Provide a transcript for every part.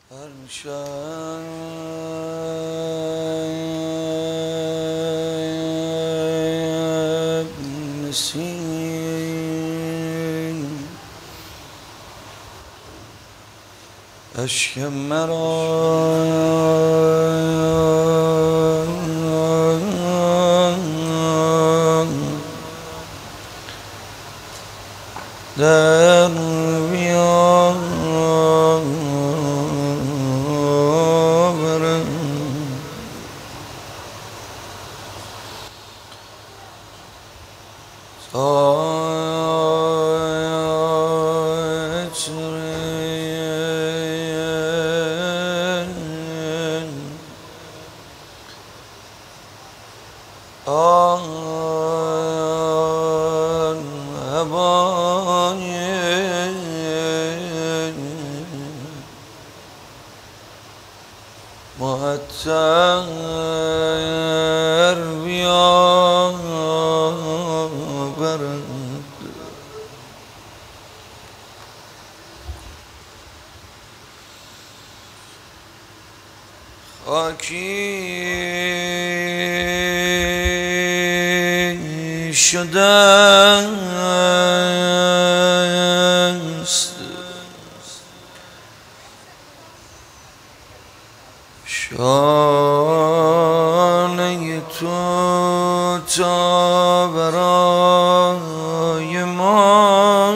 هر شب نسیم اشک مرا در بیاورم تا آن هوای معطر بیاورد خاکی شده است شانه تو تا برای ما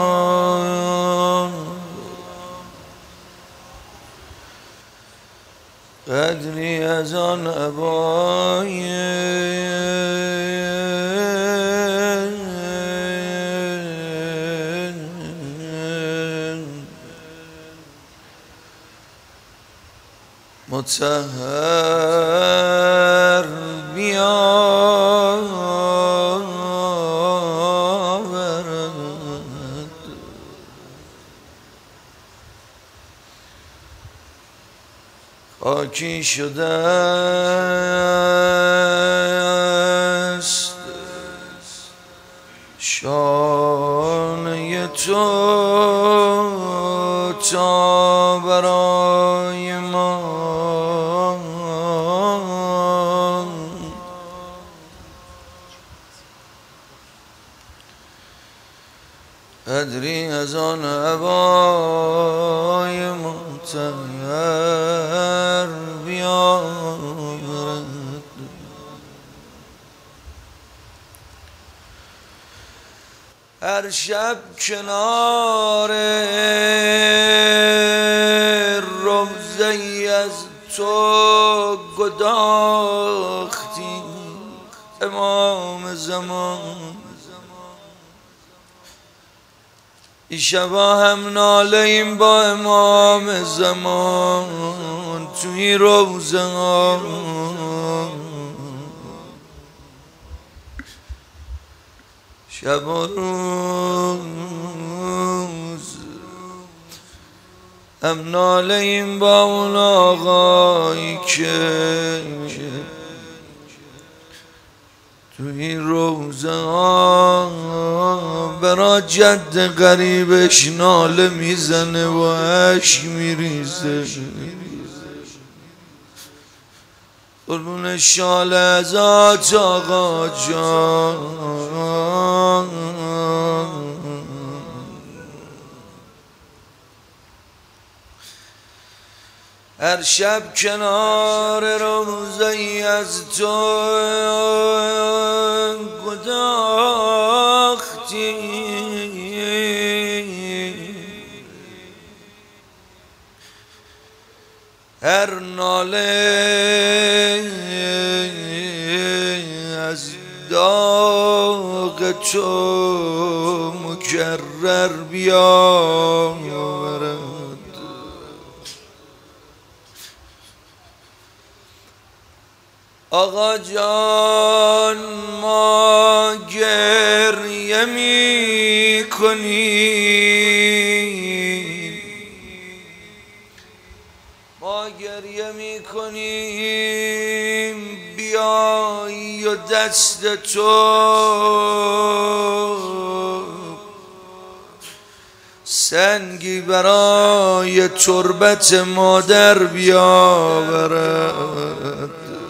قدری از آن عبای مطهر بیاورد خاکی شده است شانه تو تا برای ما قدری از آن هوای مطهر بیاورد هر شب کنار روضه‌ای از تو گداختی امام زمان این شبا هم ناله ایم با امام زمان توی روضه ها شب و روز هم ناله ایم با اون آقایی که تو این روضه ها برا جد غریبش ناله میزنه و اشک میریزه قربون شال ازات آقا جان هر شب کنار روضه‌ای از تو گداختی هر ناله از داغ تو مکرر بیاورد آقا جان ما گریه می کنیم ما گریه می کنیم بیایی و دست تو سنگی برای تربت مادر بیاورد.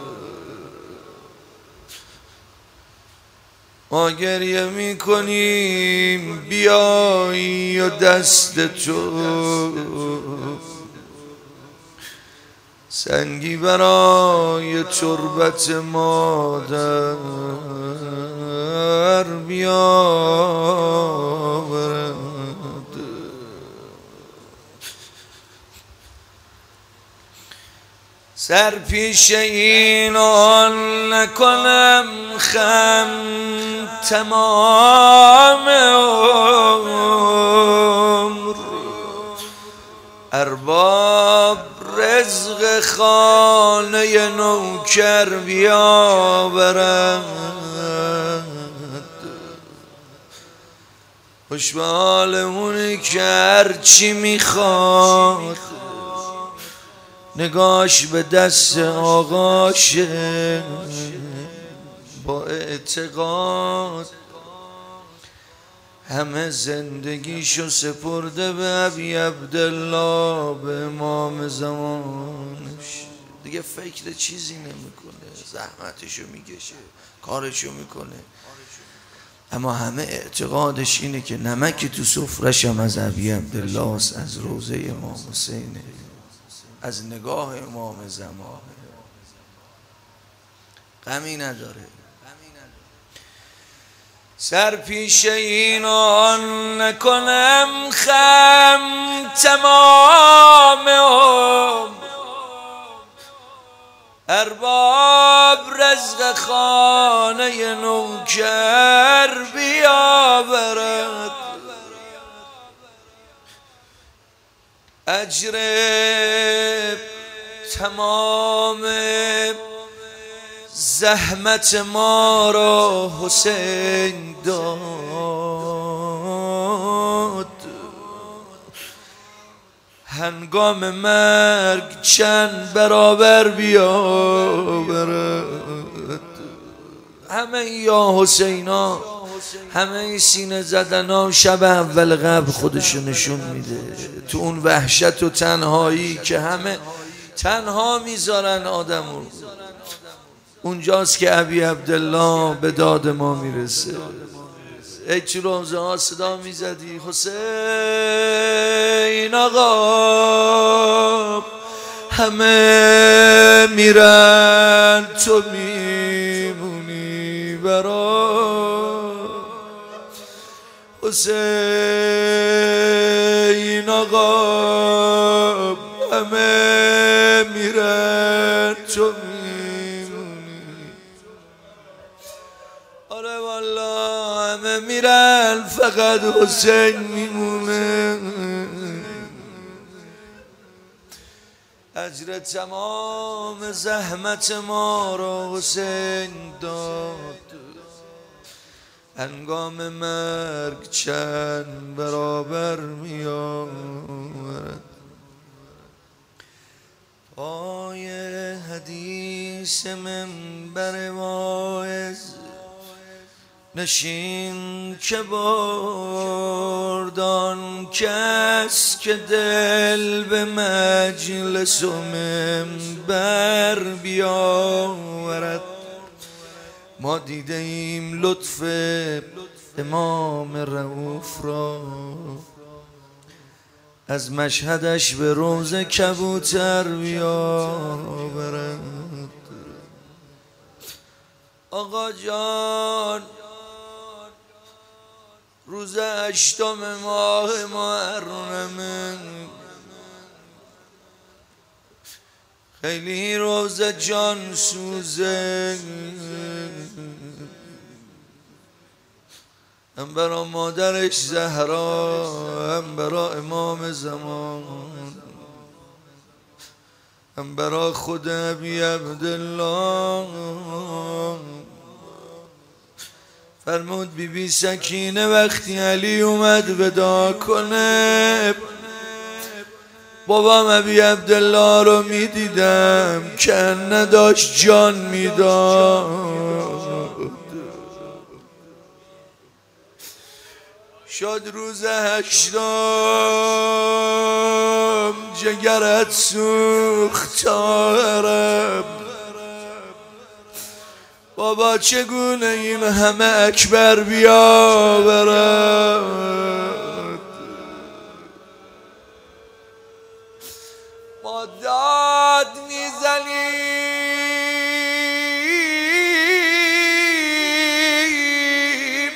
ما گریه میکنیم بیایی و دست تو سنگی برای تربت مادر بیاورد. سر پیش این آن نکنم خم تمام عمر، ارباب رزق خانه نوکر بیاورد. خوش به حال اونی که هرچی میخواد نگاش به دست آقاشه، با اعتقاد همه زندگیشو سپرده به ابی عبدالله، به امام زمانش. دیگه فکر چیزی نمیکنه، زحمتشو میکشه، کارشو میکنه، اما همه اعتقادش اینه که نمکی تو سفرش هم از ابی عبدالله است، از روزه امام حسینه، از نگاه امام زمان. غمی نداره. سر پیش این آن نکنم خم تمام عمر، ارباب رزق خانه نوکر بیاورد. اجر تمام زحمت ما را حسین داد، هنگام مرگ چند برابر بیاورد. همه یا حسینا، همه سینه زدنا شب اول قبل خودشو نشون میده تو اون وحشت و تنهایی که همه تنها میذارن آدمو. اونجاست که ابی عبدالله به داد ما میرسه. ای چی روزه ها صدا میزدی حسین آقا، همه میرن تو میمونی برا. حسین آقا، همه میرن تو میمونی. آره والله همه میرن فقط حسین میمونه. اجر تمام زحمت ما را حسین داد، هنگام مرگ چند برابر می آورد. پای حدیث منبر واعظ نشین که بردان کس که دل به مجلس و منبر بیاورد. ما دیده ایم لطف امام رؤوف را، از مشهدش به روز کبوتر بیاورد. آقا جان روز 8 ماه محرم خیلی روز جان سوزه، هم برا مادرش زهرا، هم برا امام زمان، هم برا خود ابی عبدالله. فرمود بی بی سکینه وقتی علی اومد ودا کنه، بابام ابی عبدالله رو میدیدم که نداشت جان میداد. شد روز 8 جگرت سوخت طاهرم. بابا چگونه این همه اکبر بیاورد؟ ما داد میزنیم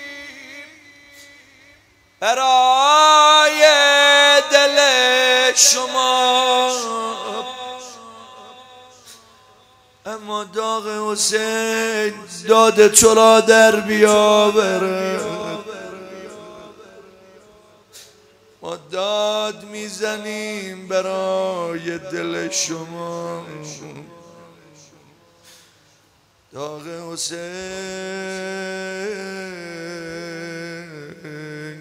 برای دل شما، اما داغ حسین داد تو را در بیاورد. ما داد میزنیم برای دل شما، داغ حسین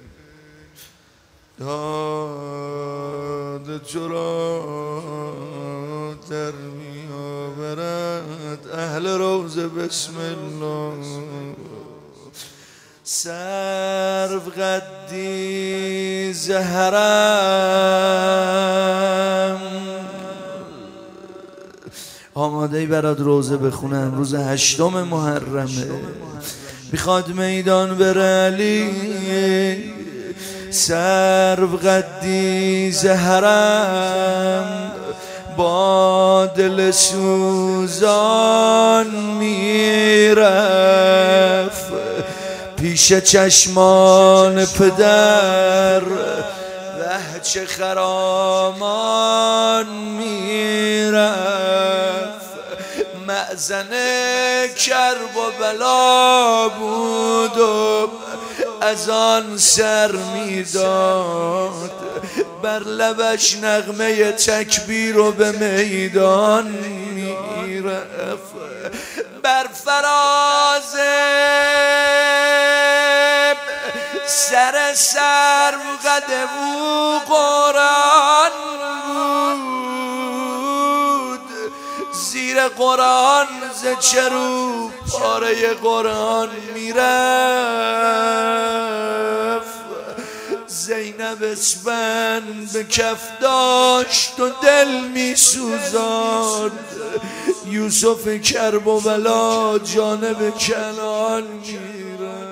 داد تو را در میآورد. اهل روضه بسم الله. سرو قدی زهرم آماده‌ای برات روضه بخونم. روز 8 محرمه، میخواد میدان بره علی. سرو قدی زهرم با دل سوزان میرفت پیش چشمان پدر، وه چه خرامان میرفت. مأذن کرب و بلا بود و از آن سر میداد، بر لبش نغمه تکبیر و به میدان میرفت. بر فراز سر سرو قد او قرآن بود، زیر قرآن ز چروب پاره قرآن میرفت. زینب اسفند به کف داشت و دل میسوزاند، یوسف کرب و بلا جانب کنعان میرفت.